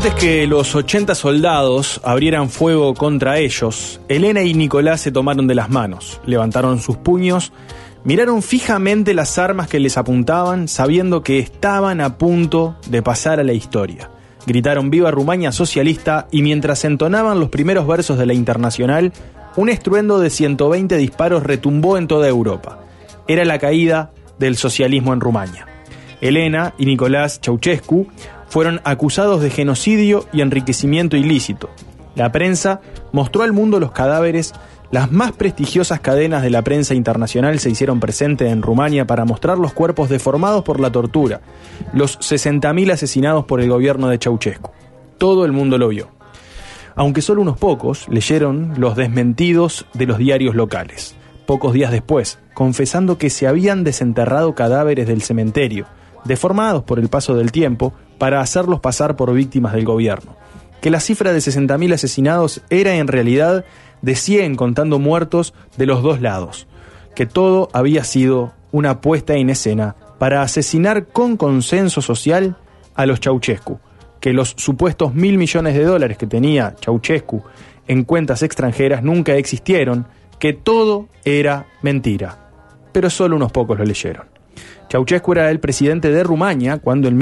Antes que los 80 soldados abrieran fuego contra ellos, Elena y Nicolás se tomaron de las manos, levantaron sus puños, miraron fijamente las armas que les apuntaban, sabiendo que estaban a punto de pasar a la historia. Gritaron «Viva Rumania socialista» y mientras entonaban los primeros versos de la Internacional, un estruendo de 120 disparos retumbó en toda Europa. Era la caída del socialismo en Rumania. Elena y Nicolás Ceausescu fueron acusados de genocidio y enriquecimiento ilícito. La prensa mostró al mundo los cadáveres. Las más prestigiosas cadenas de la prensa internacional se hicieron presentes en Rumania para mostrar los cuerpos deformados por la tortura, los 60.000 asesinados por el gobierno de Ceausescu. Todo el mundo lo vio. Aunque solo unos pocos leyeron los desmentidos de los diarios locales. Pocos días después, confesando que se habían desenterrado cadáveres del cementerio, deformados por el paso del tiempo, para hacerlos pasar por víctimas del gobierno. Que la cifra de 60.000 asesinados era en realidad de 100 contando muertos de los dos lados. Que todo había sido una puesta en escena para asesinar con consenso social a los Ceausescu. Que los supuestos $1.000 millones que tenía Ceausescu en cuentas extranjeras nunca existieron. Que todo era mentira. Pero solo unos pocos lo leyeron. Ceausescu era el presidente de Rumania cuando en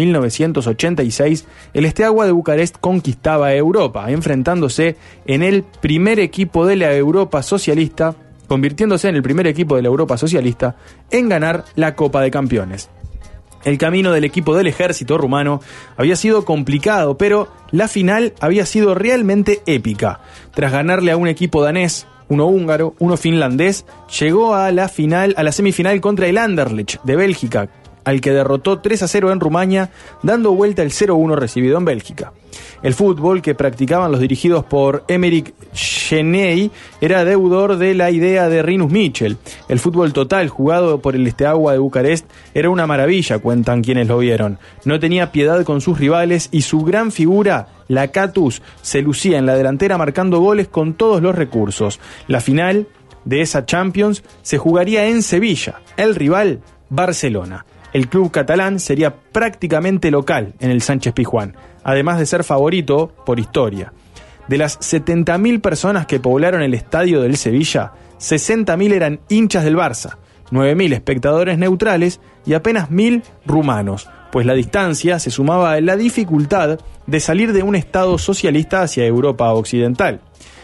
1986 el Steaua de Bucarest conquistaba Europa, enfrentándose en el primer equipo de la Europa socialista, convirtiéndose en el primer equipo de la Europa socialista en ganar la Copa de Campeones. El camino del equipo del ejército rumano había sido complicado, pero la final había sido realmente épica. Tras ganarle a un equipo danés, uno húngaro, uno finlandés, llegó a la semifinal contra el Anderlecht de Bélgica, al que derrotó 3-0 en Rumania, dando vuelta el 0-1 recibido en Bélgica. El fútbol que practicaban los dirigidos por Aymeric Cheney era deudor de la idea de Rinus Michel. El fútbol total jugado por el Steaua de Bucarest era una maravilla, cuentan quienes lo vieron. No tenía piedad con sus rivales y su gran figura, Lakatos, se lucía en la delantera marcando goles con todos los recursos. La final de esa Champions se jugaría en Sevilla, el rival Barcelona. El club catalán sería prácticamente local en el Sánchez Pizjuán, además de ser favorito por historia. De las 70.000 personas que poblaron el estadio del Sevilla, 60.000 eran hinchas del Barça, 9.000 espectadores neutrales y apenas 1.000 rumanos, pues la distancia se sumaba a la dificultad de salir de un estado socialista hacia Europa occidental.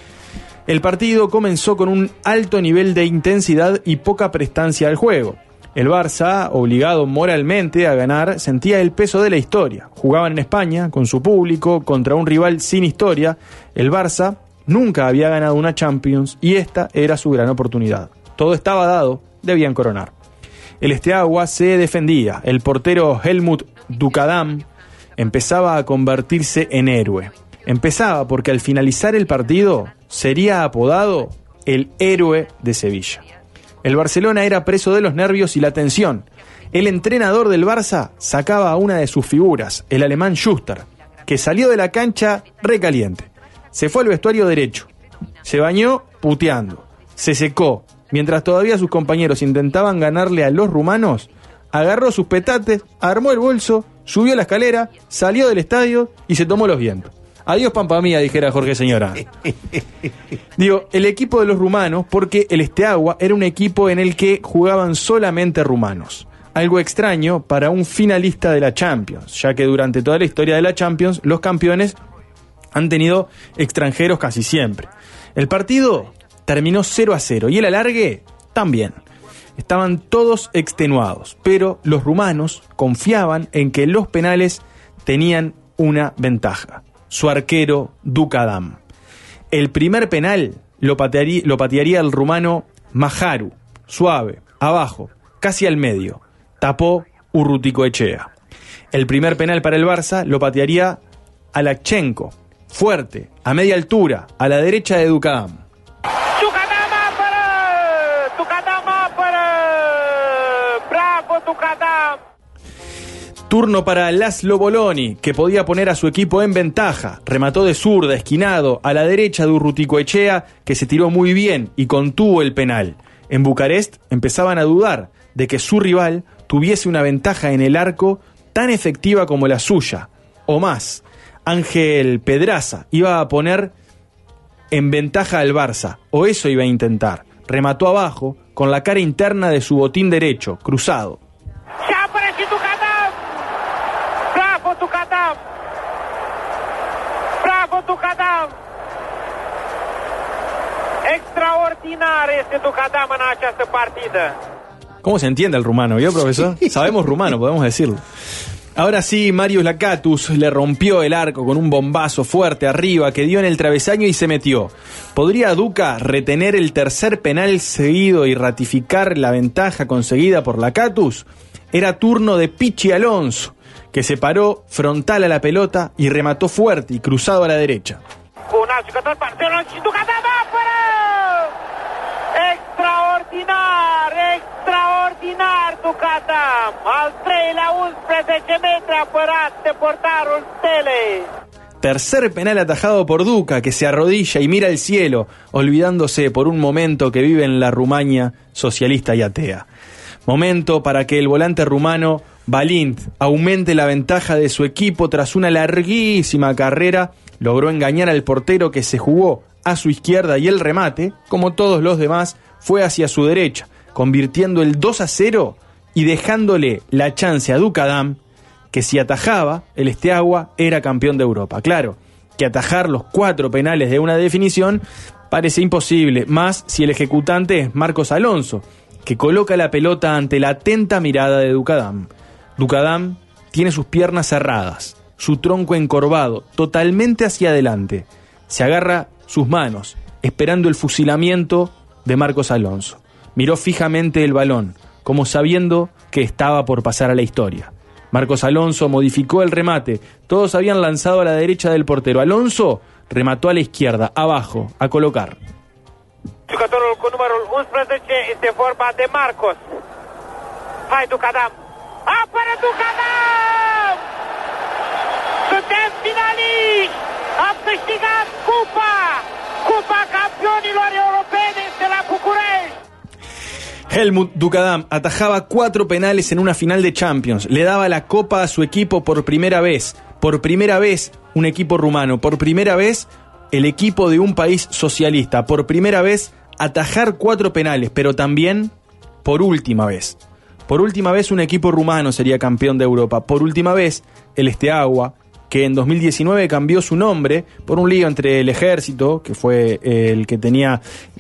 El partido comenzó con un alto nivel de intensidad y poca prestancia al juego. El Barça, obligado moralmente a ganar, sentía el peso de la historia. Jugaban en España, con su público, contra un rival sin historia. El Barça nunca había ganado una Champions y esta era su gran oportunidad. Todo estaba dado, debían coronar. El Steaua se defendía. El portero Helmut Dukadam empezaba a convertirse en héroe. Empezaba porque al finalizar el partido sería apodado el héroe de Sevilla. El Barcelona era preso de los nervios y la tensión. El entrenador del Barça sacaba a una de sus figuras, el alemán Schuster, que salió de la cancha recaliente. Se fue al vestuario derecho. Se bañó puteando. Se secó. Mientras todavía sus compañeros intentaban ganarle a los rumanos, agarró sus petates, armó el bolso, subió la escalera, salió del estadio y se tomó los vientos. Adiós pampa mía, dijera Jorge Señora. Digo, el equipo de los rumanos, porque el Steaua era un equipo en el que jugaban solamente rumanos. Algo extraño para un finalista de la Champions, ya que durante toda la historia de la Champions, los campeones han tenido extranjeros casi siempre. El partido terminó 0-0 y el alargue también. Estaban todos extenuados, pero los rumanos confiaban en que los penales tenían una ventaja. Su arquero Dukadam. El primer penal lo patearía el rumano Maharu, suave, abajo, casi al medio. Tapó Urruticoechea. El primer penal para el Barça lo patearía Alakchenko, fuerte, a media altura, a la derecha de Dukadam. ¡Bravo, Dukadam! Turno para Laszlo Boloni, que podía poner a su equipo en ventaja. Remató de zurda, esquinado, a la derecha de Urruticoechea, que se tiró muy bien y contuvo el penal. En Bucarest empezaban a dudar de que su rival tuviese una ventaja en el arco tan efectiva como la suya, o más. Ángel Pedraza iba a poner en ventaja al Barça, o eso iba a intentar. Remató abajo, con la cara interna de su botín derecho, cruzado. ¡Ya apareció Tukadam! ¡Bravo, Tukadam! ¡Bravo, Tukadam! Extraordinar este Tukadam en această partida. ¿Cómo se entiende el rumano? ¿Vio, profesor? Sabemos rumano, podemos decirlo. Ahora sí, Marius Lakatos le rompió el arco con un bombazo fuerte arriba que dio en el travesaño y se metió. ¿Podría Duca retener el tercer penal seguido y ratificar la ventaja conseguida por Lakatos? Era turno de Pichi Alonso, que se paró frontal a la pelota y remató fuerte y cruzado a la derecha. Un alt jucător, Barcelona și Tukadam apără! Extraordinar, extraordinar Tukadam! Al treilea 11 metri apărat de portarul Stelei. Tercer penal atajado por Duca, que se arrodilla y mira al cielo, olvidándose por un momento que vive en la Rumania socialista y atea. Momento para que el volante rumano Balint aumente la ventaja de su equipo tras una larguísima carrera. Logró engañar al portero que se jugó a su izquierda y el remate, como todos los demás, fue hacia su derecha, convirtiendo el 2-0 y dejándole la chance a Tukadam, que si atajaba, el Steaua era campeón de Europa. Claro, que atajar los 4 penales de una definición parece imposible, más si el ejecutante es Marcos Alonso, que coloca la pelota ante la atenta mirada de Tukadam. Tukadam tiene sus piernas cerradas, su tronco encorvado, totalmente hacia adelante. Se agarra sus manos, esperando el fusilamiento de Marcos Alonso. Miró fijamente el balón, como sabiendo que estaba por pasar a la historia. Marcos Alonso modificó el remate. Todos habían lanzado a la derecha del portero. Alonso remató a la izquierda, abajo, a colocar. Jucătorul cu numărul 11 este vorba de Marcos. Hai Tukadam! Apără Tukadam! Suntem finaliști! Am câștigat cupa! Cupa campionilor europeni de la București! Helmut Tukadam atajaba 4 penales en una final de Champions. Le daba la copa a su equipo por primera vez. Por primera vez un equipo rumano. Por primera vez el equipo de un país socialista. Por primera vez atajar 4 penales. Pero también por última vez. Por última vez un equipo rumano sería campeón de Europa. Por última vez el Steaua, que en 2019 cambió su nombre por un lío entre el ejército, que fue el que tenía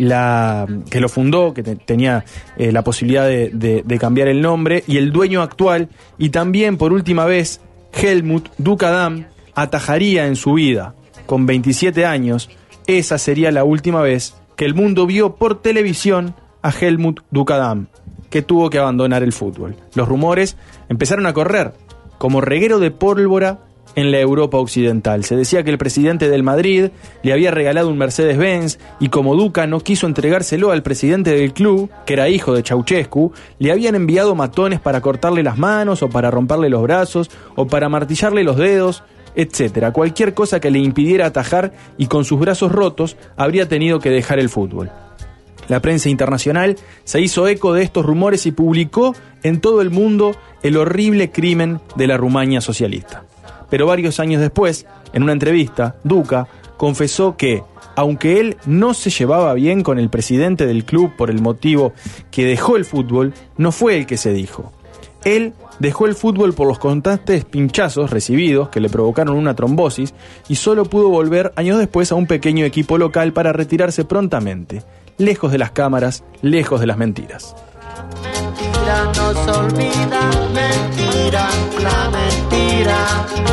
que lo fundó, que tenía la posibilidad de cambiar el nombre, y el dueño actual, y también por última vez Helmut Tukadam atajaría en su vida, con 27 años, esa sería la última vez que el mundo vio por televisión a Helmut Tukadam, que tuvo que abandonar el fútbol. Los rumores empezaron a correr como reguero de pólvora en la Europa occidental. Se decía que el presidente del Madrid le había regalado un Mercedes-Benz y como Duca no quiso entregárselo al presidente del club, que era hijo de Ceausescu, le habían enviado matones para cortarle las manos o para romperle los brazos o para martillarle los dedos, etcétera. Cualquier cosa que le impidiera atajar y con sus brazos rotos habría tenido que dejar el fútbol. La prensa internacional se hizo eco de estos rumores y publicó en todo el mundo el horrible crimen de la Rumania socialista. Pero varios años después, en una entrevista, Duca confesó que, aunque él no se llevaba bien con el presidente del club por el motivo que dejó el fútbol, no fue el que se dijo. Él dejó el fútbol por los constantes pinchazos recibidos que le provocaron una trombosis y solo pudo volver años después a un pequeño equipo local para retirarse prontamente, lejos de las cámaras, lejos de las mentiras. Mentira nos olvida, mentira, la mentira.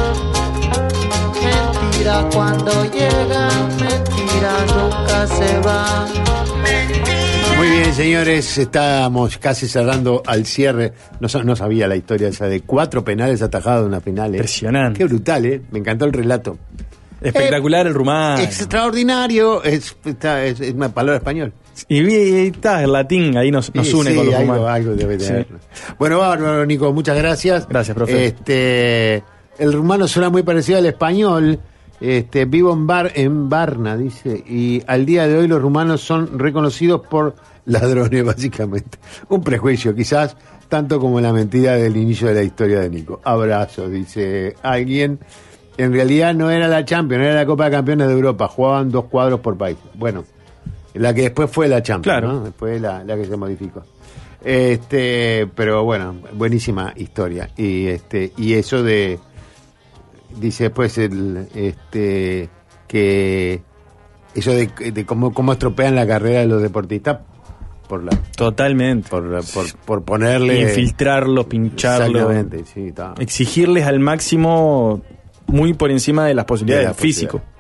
Mentira cuando llega, mentira nunca se va. Muy bien, señores, estamos casi cerrando al cierre. No sabía la historia esa de 4 penales atajados en una final. Impresionante. Qué brutal, ¿eh? Me encantó el relato. Espectacular el rumano. Extraordinario, es una palabra español. Y está el latín, ahí nos une con los rumanos. Algo debe tener. Sí. Bueno, bárbaro, Nico, muchas gracias. Gracias, profe. El rumano suena muy parecido al español. Vivo en Varna, dice, y al día de hoy los rumanos son reconocidos por ladrones, básicamente. Un prejuicio, quizás, tanto como la mentira del inicio de la historia de Nico. Abrazo, dice alguien. En realidad no era la Champions, era la Copa de Campeones de Europa. Jugaban 2 cuadros por país. Bueno, la que después fue la Champions, Claro. ¿no? Después la que se modificó. Pero bueno, buenísima historia. Y eso de... Dice después que eso de cómo estropean la carrera de los deportistas Totalmente. por ponerle... Infiltrarlos, pincharlos. Exactamente, sí, está. Exigirles al máximo, muy por encima de las posibilidades De la del físico. posibilidad.